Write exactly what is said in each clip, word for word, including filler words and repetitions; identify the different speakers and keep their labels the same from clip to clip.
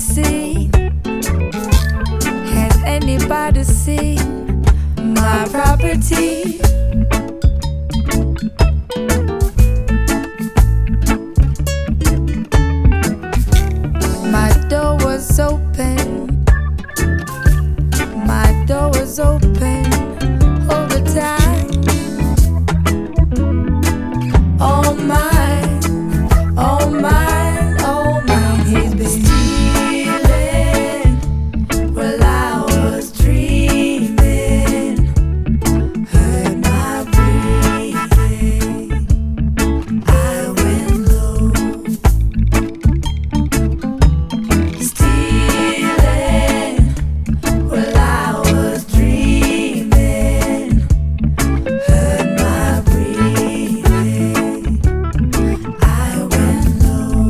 Speaker 1: seen? Has anybody seen my property? My door was open. My door was open all the time. All mine, all mine, all mine. He's been stealing while I was dreaming. Heard my breathing. I went low. Stealing while I was dreaming. Heard my breathing. I went low.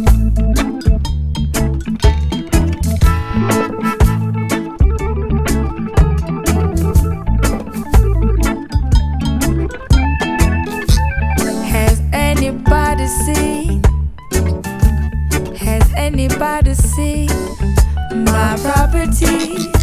Speaker 1: Has anybody seen? Has anybody seen my property?